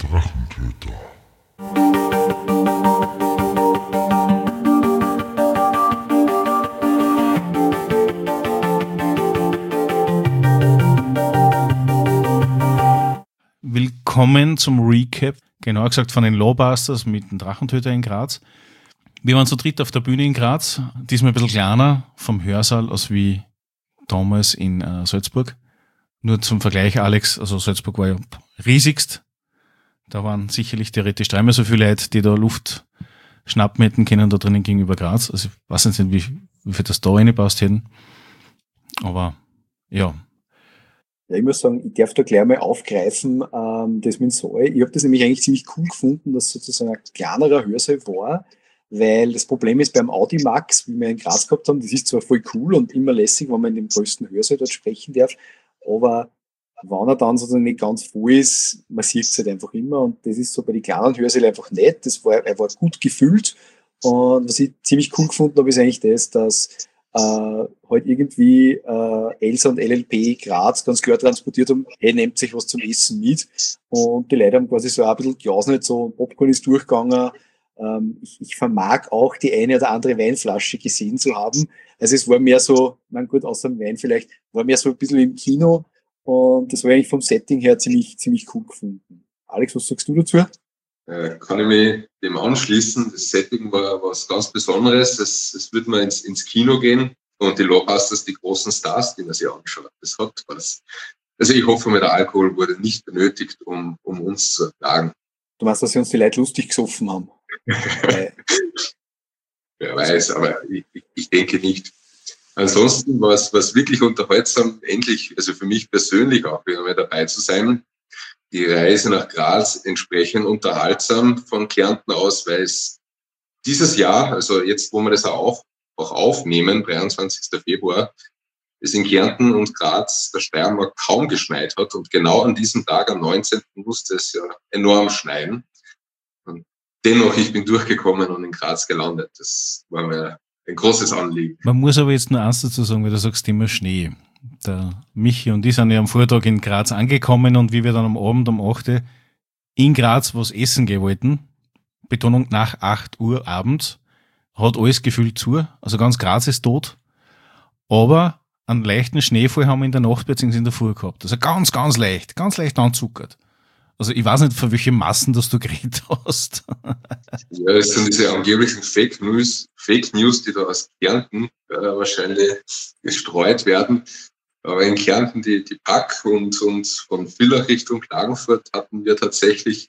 Drachentöter. Willkommen zum Recap, genauer gesagt von den Lawbusters mit dem Drachentöter in Graz. Wir waren zu dritt auf der Bühne in Graz, diesmal ein bisschen kleiner vom Hörsaal als wie damals in Salzburg. Nur zum Vergleich, Alex, also Salzburg war ja riesigst. Da waren sicherlich theoretisch dreimal so viele Leute, die da Luft schnappen hätten können da drinnen gegenüber Graz. Also ich weiß nicht, wie viel das da reingepasst hätten. Aber ja. Ja, ich muss sagen, ich darf da gleich mal aufgreifen, das mit dem Saal. Ich habe das nämlich eigentlich ziemlich cool gefunden, dass sozusagen ein kleinerer Hörsaal war, weil das Problem ist beim Audimax, wie wir in Graz gehabt haben, das ist zwar voll cool und immer lässig, wenn man in dem größten Hörsaal dort sprechen darf, aber wenn er dann sozusagen nicht ganz voll ist, man sieht es halt einfach immer und das ist so bei den kleinen Hörsälen einfach nicht. Er war gut gefüllt und was ich ziemlich cool gefunden habe, ist eigentlich das, dass halt irgendwie Elsa und LLP Graz ganz klar transportiert haben, hey, nehmt sich was zum Essen mit. Und die Leute haben quasi so ein bisschen gejausnet, so Popcorn ist durchgegangen. Ich vermag auch die eine oder andere Weinflasche gesehen zu haben. Also es war mehr so, man gut, außer dem Wein vielleicht, war mehr so ein bisschen im Kino. Und das war eigentlich vom Setting her ziemlich cool gefunden. Alex, was sagst du dazu? Kann ich mich dem anschließen. Das Setting war was ganz Besonderes. Es wird mal ins Kino gehen und die Lawbusters, die großen Stars, die man sich anschaut. Das hat was. Also ich hoffe mal, der Alkohol wurde nicht benötigt, um uns zu ertragen. Du meinst, dass sie uns die Leute lustig gesoffen haben? Wer weiß, aber ich denke nicht. Ansonsten war es wirklich unterhaltsam, endlich, also für mich persönlich auch wieder mal dabei zu sein. Die Reise nach Graz entsprechend unterhaltsam von Kärnten aus, weil es dieses Jahr, also jetzt, wo wir das auch aufnehmen, 23. Februar, es in Kärnten und Graz, der Steiermark, kaum geschneit hat. Und genau an diesem Tag, am 19. musste es ja enorm schneien. Und dennoch, ich bin durchgekommen und in Graz gelandet. Das war mir ein großes Anliegen. Man muss aber jetzt nur eins dazu sagen, weil du sagst immer Schnee. Der Michi und ich sind ja am Vortag in Graz angekommen und wie wir dann am Abend um 8 in Graz was essen gehen wollten, Betonung nach 8 Uhr abends, hat alles gefühlt zu, also ganz Graz ist tot, aber einen leichten Schneefall haben wir in der Nacht bzw. in der Früh gehabt. Also ganz leicht anzuckert. Also ich weiß nicht, von welchen Massen das du geredet hast. Ja, es sind diese angeblichen Fake News, die da aus Kärnten wahrscheinlich gestreut werden. Aber in Kärnten, die Pack und von Villach Richtung Klagenfurt hatten wir tatsächlich,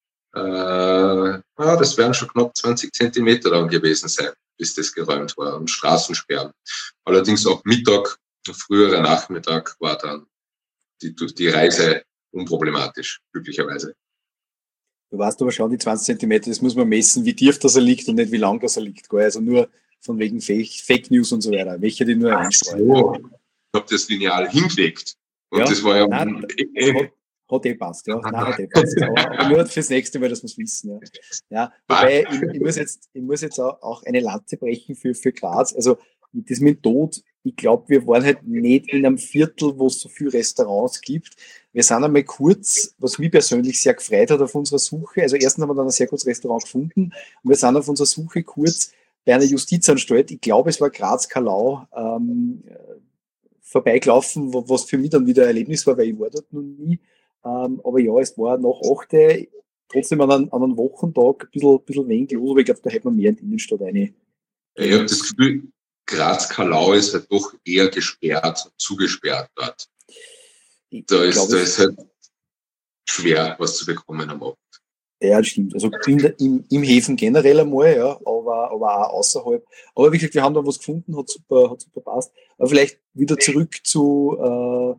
das werden schon knapp 20 Zentimeter dann gewesen sein, bis das geräumt war, und Straßensperren. Allerdings auch Mittag, früherer Nachmittag war dann die Reise unproblematisch, glücklicherweise. Du weißt aber schon, die 20 Zentimeter, das muss man messen, wie tief das er liegt und nicht wie lang das er liegt. Also nur von wegen Fake News und so weiter. Welche die nur einstreuen. So. Ich habe das Lineal hingelegt. Und ja, das war ja... Nein, hat passt, ja. Nein, hat passt. Aber nur fürs nächste Mal, dass wir es wissen. Ja. Wobei, ich muss jetzt auch eine Lanze brechen für Graz. Also, das mit Tod, ich glaube, wir waren halt nicht in einem Viertel, wo es so viele Restaurants gibt. Wir sind einmal kurz, was mich persönlich sehr gefreut hat auf unserer Suche. Also, erstens haben wir dann ein sehr gutes Restaurant gefunden und wir sind auf unserer Suche kurz bei einer Justizanstalt. Ich glaube, es war Graz-Kalau, vorbeigelaufen, was für mich dann wieder ein Erlebnis war, weil ich war dort noch nie. Aber ja, es war nach 8, trotzdem an einem Wochentag ein bisschen wenig los, aber ich glaube, da hätte man mehr in die Innenstadt rein. Ich habe das Gefühl, Graz-Kalau ist halt doch eher gesperrt, zugesperrt dort. Da ist halt schwer, was zu bekommen am Abend. Ja, das stimmt. Also im Häfen generell einmal, ja, aber auch außerhalb. Aber wie gesagt, wir haben da was gefunden, hat super passt. Aber vielleicht wieder zurück zum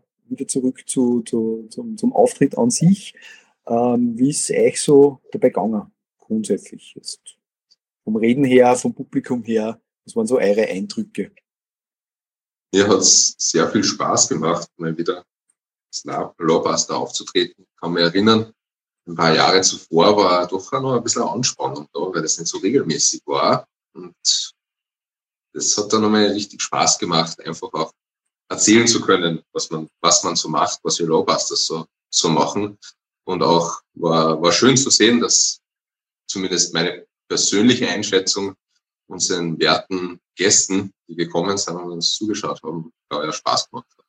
Auftritt an sich. Wie ist es euch so dabei gegangen, grundsätzlich jetzt? Vom Reden her, vom Publikum her, was waren so eure Eindrücke? Mir hat es sehr viel Spaß gemacht, mal wieder als Lawbuster aufzutreten. Ich kann mich erinnern, ein paar Jahre zuvor war doch noch ein bisschen Anspannung da, weil das nicht so regelmäßig war. Und das hat dann nochmal richtig Spaß gemacht, einfach auch erzählen zu können, was man so macht, was wir Lawbusters so machen. Und auch war schön zu sehen, dass zumindest meine persönliche Einschätzung unseren werten Gästen, die gekommen sind und uns zugeschaut haben, Spaß gemacht hat.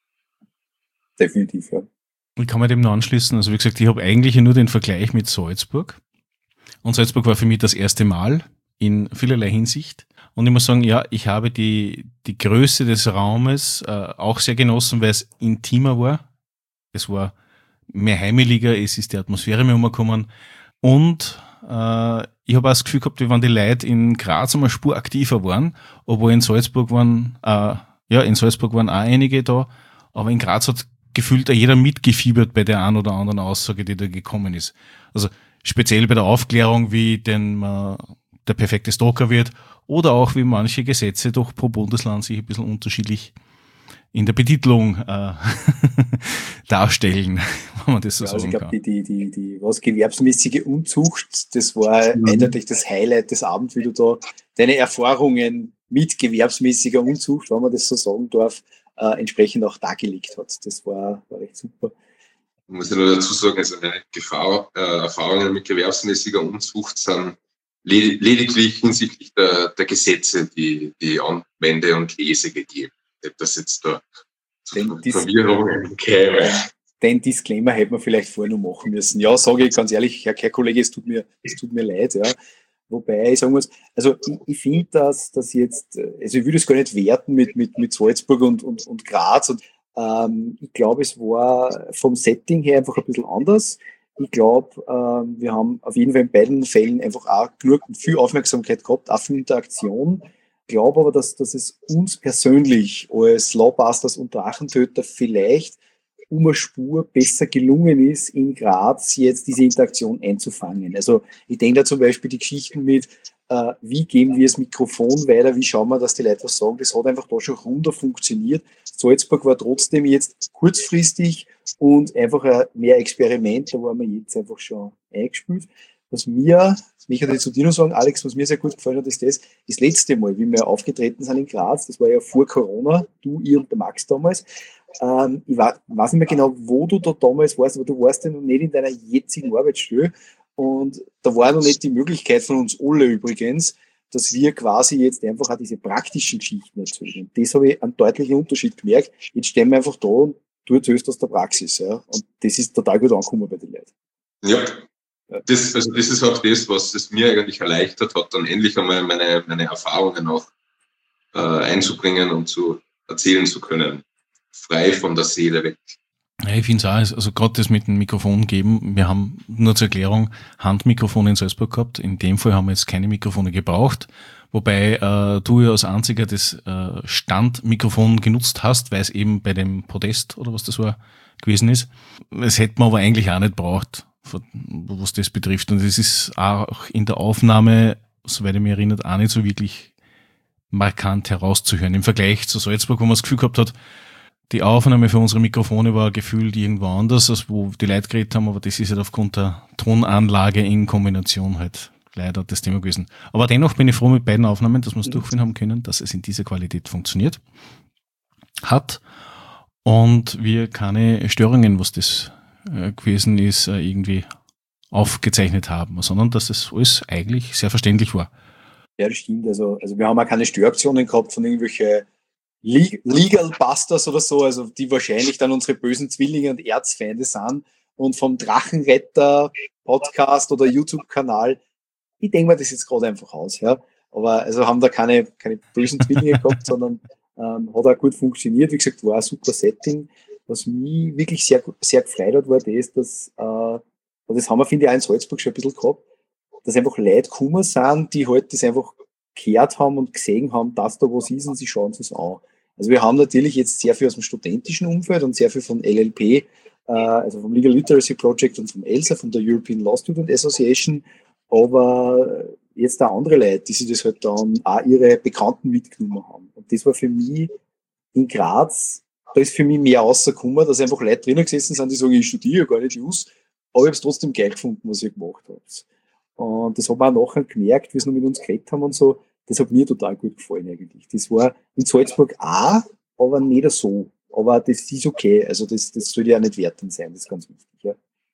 Definitiv, ja. Ich kann mir dem noch anschließen. Also wie gesagt, ich habe eigentlich nur den Vergleich mit Salzburg. Und Salzburg war für mich das erste Mal in vielerlei Hinsicht. Und ich muss sagen, ja, ich habe die Größe des Raumes auch sehr genossen, weil es intimer war. Es war mehr heimeliger, es ist die Atmosphäre mehr umgekommen. Und ich habe auch das Gefühl gehabt, wie wenn die Leute in Graz einmal Spur aktiver waren, obwohl in Salzburg waren auch einige da, aber in Graz hat gefühlt auch jeder mitgefiebert bei der einen oder anderen Aussage, die da gekommen ist. Also speziell bei der Aufklärung, wie denn der perfekte Stalker wird oder auch wie manche Gesetze doch pro Bundesland sich ein bisschen unterschiedlich in der Betitelung darstellen, wenn man das so sagen kann. Also ich glaube, die gewerbsmäßige Unzucht, das war eindeutig das Highlight des Abends, wie du da deine Erfahrungen mit gewerbsmäßiger Unzucht, wenn man das so sagen darf, entsprechend auch dargelegt hat. Das war recht super. Ich muss ja nur dazu sagen, also meine Erfahrungen mit gewerbsmäßiger Unzucht sind lediglich hinsichtlich der Gesetze, die anwende und lese gegeben. Nicht, dass jetzt da zu Verwirrungen käme. Den Disclaimer hätte man vielleicht vorher noch machen müssen. Ja, sage ich ganz ehrlich, Herr Kollege, es tut mir leid, ja. Wobei ich sagen muss, also ich finde, dass jetzt, also ich würde es gar nicht werten mit Salzburg und Graz und ich glaube, es war vom Setting her einfach ein bisschen anders. Ich glaube, wir haben auf jeden Fall in beiden Fällen einfach auch genug viel Aufmerksamkeit gehabt, auch viel Interaktion. Ich glaube aber, dass es uns persönlich als Lawbusters und Drachentöter vielleicht um eine Spur besser gelungen ist, in Graz jetzt diese Interaktion einzufangen. Also ich denke da zum Beispiel die Geschichten mit, wie geben wir das Mikrofon weiter, wie schauen wir, dass die Leute was sagen, das hat einfach da schon runder funktioniert. Salzburg war trotzdem jetzt kurzfristig und einfach mehr Experiment, da waren wir jetzt einfach schon eingespielt. Was mir, ich kann jetzt zu dir noch sagen, Alex, was mir sehr gut gefallen hat, ist das letzte Mal, wie wir aufgetreten sind in Graz, das war ja vor Corona, du, ihr und der Max damals. Ich weiß nicht mehr genau, wo du da damals warst, aber du warst ja noch nicht in deiner jetzigen Arbeitsstelle und da war noch nicht die Möglichkeit von uns alle übrigens, dass wir quasi jetzt einfach auch diese praktischen Geschichten erzählen. Und das habe ich einen deutlichen Unterschied gemerkt. Jetzt stehen wir einfach da und du erzählst aus der Praxis. Ja? Und das ist total gut angekommen bei den Leuten. Ja. Das ist auch das, was es mir eigentlich erleichtert hat, dann endlich einmal meine Erfahrungen auch einzubringen und zu erzählen zu können. Frei von der Seele weg. Ja, ich finde es auch, also gerade das mit dem Mikrofon geben, wir haben nur zur Erklärung Handmikrofone in Salzburg gehabt. In dem Fall haben wir jetzt keine Mikrofone gebraucht, wobei du ja als einziger das Standmikrofon genutzt hast, weil es eben bei dem Podest oder was das war gewesen ist. Das hätte man aber eigentlich auch nicht braucht, was das betrifft. Und es ist auch in der Aufnahme, soweit ich mich erinnert, auch nicht so wirklich markant herauszuhören. Im Vergleich zu Salzburg, wo man das Gefühl gehabt hat, die Aufnahme für unsere Mikrofone war gefühlt irgendwo anders, als wo die Leute geredet haben, aber das ist halt aufgrund der Tonanlage in Kombination halt leider das Thema gewesen. Aber dennoch bin ich froh mit beiden Aufnahmen, dass wir es durchführen haben können, dass es in dieser Qualität funktioniert hat und wir keine Störungen, was das gewesen ist, irgendwie aufgezeichnet haben, sondern dass das alles eigentlich sehr verständlich war. Ja, das stimmt. Also wir haben auch keine Störaktionen gehabt von irgendwelchen Legal Busters oder so, also die wahrscheinlich dann unsere bösen Zwillinge und Erzfeinde sind und vom Drachenretter Podcast oder YouTube-Kanal, ich denke mir das jetzt gerade einfach aus, ja. Aber also haben da keine bösen Zwillinge gehabt, sondern hat auch gut funktioniert. Wie gesagt, war ein super Setting. Was mich wirklich sehr, sehr gefreut hat, war das, dass, und das haben wir, finde ich, auch in Salzburg schon ein bisschen gehabt, dass einfach Leute gekommen sind, die halt das einfach gehört haben und gesehen haben, dass da was ist und sie schauen sich an. Also wir haben natürlich jetzt sehr viel aus dem studentischen Umfeld und sehr viel von LLP, also vom Legal Literacy Project und vom ELSA, von der European Law Student Association, aber jetzt auch andere Leute, die sich das halt dann auch ihre Bekannten mitgenommen haben. Und das war für mich in Graz, da ist für mich mehr rausgekommen, dass einfach Leute drinnen gesessen sind, die sagen, ich studiere gar nicht Jus, aber ich habe es trotzdem geil gefunden, was ihr gemacht habt. Und das haben wir auch nachher gemerkt, wie sie noch mit uns geredet haben und so. Das hat mir total gut gefallen eigentlich. Das war in Salzburg auch, aber nicht so. Aber das ist okay. Also das soll ja auch nicht wertend sein, das ist ganz wichtig. Ja.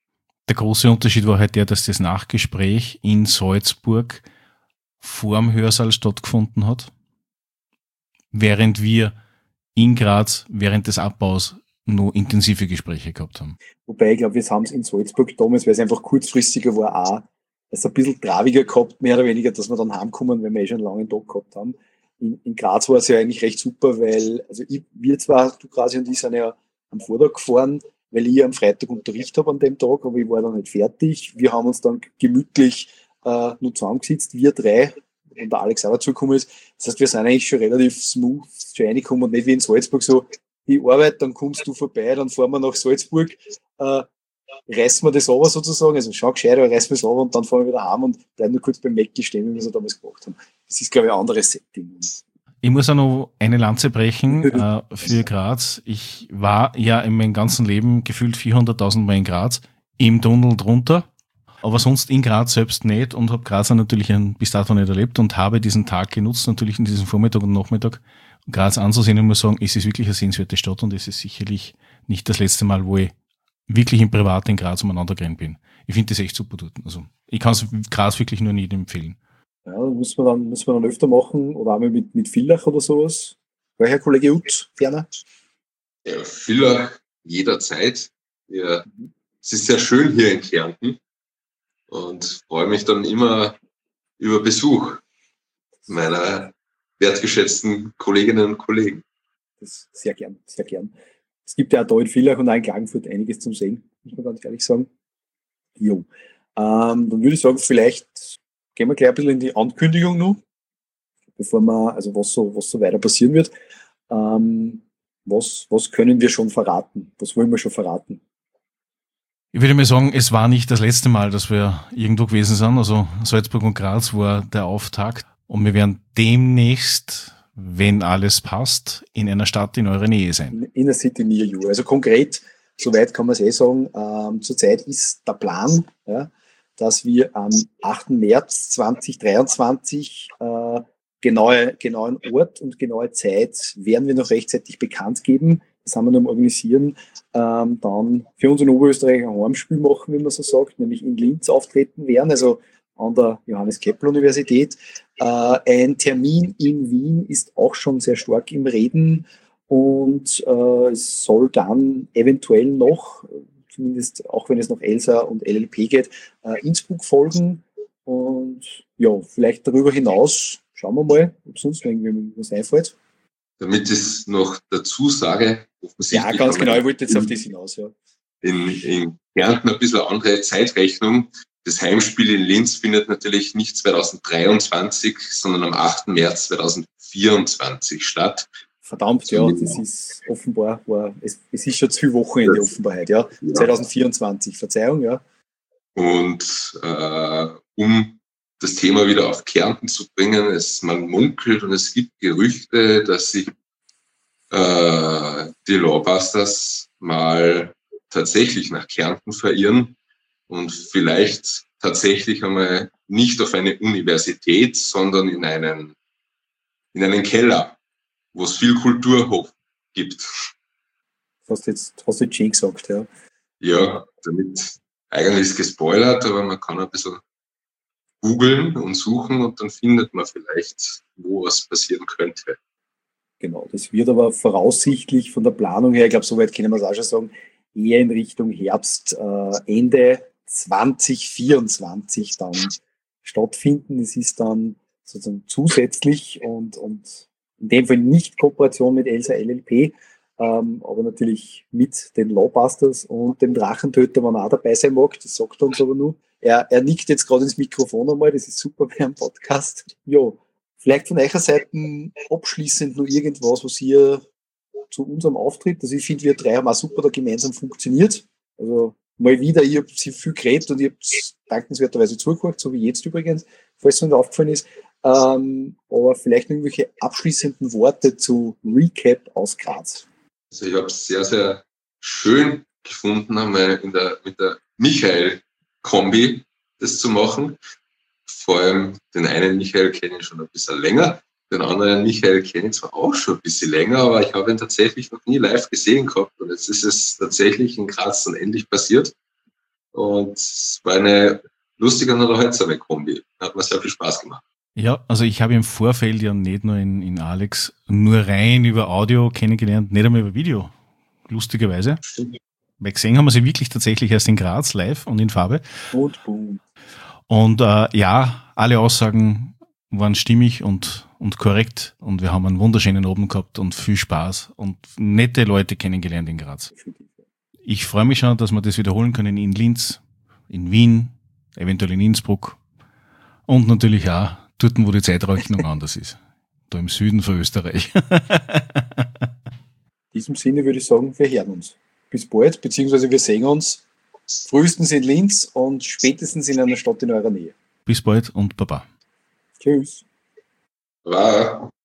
Der große Unterschied war halt der, dass das Nachgespräch in Salzburg vor dem Hörsaal stattgefunden hat, während wir in Graz während des Abbaus noch intensive Gespräche gehabt haben. Wobei, ich glaube, wir haben es in Salzburg damals, weil es einfach kurzfristiger war, auch es ein bisschen trauriger gehabt, mehr oder weniger, dass wir dann heimkommen, wenn wir schon einen langen Tag gehabt haben. In Graz war es ja eigentlich recht super, weil, also wir zwar, du quasi und ich, sind ja am Vortag gefahren, weil ich am Freitag Unterricht habe an dem Tag, aber ich war dann nicht fertig. Wir haben uns dann gemütlich nur zusammengesetzt, wir drei, und der Alex auch dazugekommen ist. Das heißt, wir sind eigentlich schon relativ smooth schon reingekommen und nicht wie in Salzburg so, ich arbeite, dann kommst du vorbei, dann fahren wir nach Salzburg, reißen wir das aber sozusagen, also schau gescheit, aber reißen wir es aber und dann fahren wir wieder heim und bleiben nur kurz beim Mäcki stehen, wie wir es damals gemacht haben. Das ist, glaube ich, ein anderes Setting. Ich muss auch noch eine Lanze brechen für Graz. Ich war ja in meinem ganzen Leben gefühlt 400.000 Mal in Graz, im Tunnel drunter, aber sonst in Graz selbst nicht und habe Graz natürlich bis dato nicht erlebt und habe diesen Tag genutzt, natürlich in diesem Vormittag und Nachmittag, Graz anzusehen und muss sagen, es ist wirklich eine sehenswerte Stadt und es ist sicherlich nicht das letzte Mal, wo ich wirklich im Privat in Graz umeinander gerannt bin. Ich finde das echt super dort. Also ich kann es Graz wirklich nur jedem empfehlen. Ja, müssen wir dann öfter machen oder auch mal mit Villach oder sowas. Welcher Kollege Ut, ferner? Ja, Villach jederzeit. Ja, es ist sehr schön hier in Kärnten und freue mich dann immer über Besuch meiner wertgeschätzten Kolleginnen und Kollegen. Das sehr gern, sehr gern. Es gibt ja auch da in Villach und auch in Klagenfurt einiges zum Sehen, muss man ganz ehrlich sagen. Jo. Dann würde ich sagen, vielleicht gehen wir gleich ein bisschen in die Ankündigung noch, bevor wir, also was so weiter passieren wird. Was können wir schon verraten? Was wollen wir schon verraten? Ich würde mal sagen, es war nicht das letzte Mal, dass wir irgendwo gewesen sind. Also Salzburg und Graz war der Auftakt. Und wir werden demnächst, wenn alles passt, in einer Stadt in eurer Nähe sein. In a city near you. Also konkret, soweit kann man es sagen, zurzeit ist der Plan, ja, dass wir am 8. März 2023 genauen Ort und genaue Zeit werden wir noch rechtzeitig bekannt geben. Das haben wir noch am Organisieren. Dann für uns in Oberösterreich ein Heimspiel machen, wie man so sagt, nämlich in Linz auftreten werden, also an der Johannes-Kepler-Universität. Ein Termin in Wien ist auch schon sehr stark im Reden und es soll dann eventuell noch, zumindest auch wenn es noch ELSA und LLP geht, Innsbruck folgen. Und ja, vielleicht darüber hinaus schauen wir mal, ob sonst irgendwie was einfällt. Damit ich es noch dazu sage, ja, ganz genau, ich wollte jetzt auf das hinaus, ja. In Kärnten ein bisschen andere Zeitrechnung. Das Heimspiel in Linz findet natürlich nicht 2023, sondern am 8. März 2024 statt. Verdammt, ja, das ist offenbar, es ist schon zu viel Wochenende offenbar heute, ja. 2024, Verzeihung, ja. Und um das Thema wieder auf Kärnten zu bringen, man munkelt und es gibt Gerüchte, dass sich die Lawbusters mal tatsächlich nach Kärnten verirren und vielleicht tatsächlich einmal nicht auf eine Universität, sondern in einen Keller, wo es viel Kulturhof gibt. Hast du jetzt schön gesagt, ja. Ja, damit eigentlich ist gespoilert, aber man kann ein bisschen googeln und suchen und dann findet man vielleicht, wo was passieren könnte. Genau, das wird aber voraussichtlich von der Planung her, ich glaube, soweit können wir es auch schon sagen, eher in Richtung Herbst, Ende 2024 dann stattfinden. Es ist dann sozusagen zusätzlich und in dem Fall nicht Kooperation mit ELSA LLP, aber natürlich mit den Lawbusters und dem Drachentöter, wenn er auch dabei sein mag, das sagt er uns aber nur. Er nickt jetzt gerade ins Mikrofon einmal, das ist super bei einem Podcast. Ja, vielleicht von eurer Seite abschließend noch irgendwas, was ihr zu unserem Auftritt, also ich finde, wir drei haben auch super da gemeinsam funktioniert. Also mal wieder, ich habe sie viel geredet und ich habe dankenswerterweise zugehört, so wie jetzt übrigens, falls es mir aufgefallen ist. Aber vielleicht irgendwelche abschließenden Worte zu Recap aus Graz. Also ich habe es sehr, sehr schön gefunden, einmal mit der Michael-Kombi das zu machen. Vor allem den einen Michael kenne ich schon ein bisschen länger, den anderen Michael kenne ich zwar auch schon ein bisschen länger, aber ich habe ihn tatsächlich noch nie live gesehen gehabt und jetzt ist es tatsächlich in Graz dann endlich passiert. und es war eine lustige und unterhaltsame Kombi. Hat mir sehr viel Spaß gemacht. Ja, also ich habe im Vorfeld ja nicht nur in Alex nur rein über Audio kennengelernt, nicht einmal über Video, lustigerweise. Weil gesehen haben wir sie wirklich tatsächlich erst in Graz live und in Farbe. Und boom. Und ja, alle Aussagen waren stimmig und korrekt und wir haben einen wunderschönen Abend gehabt und viel Spaß und nette Leute kennengelernt in Graz. Ich freue mich schon, dass wir das wiederholen können in Linz, in Wien, eventuell in Innsbruck und natürlich auch dort, wo die Zeitrechnung anders ist. Da im Süden von Österreich. In diesem Sinne würde ich sagen, wir hören uns. Bis bald, beziehungsweise wir sehen uns frühestens in Linz und spätestens in einer Stadt in eurer Nähe. Bis bald und Baba. Tschüss. War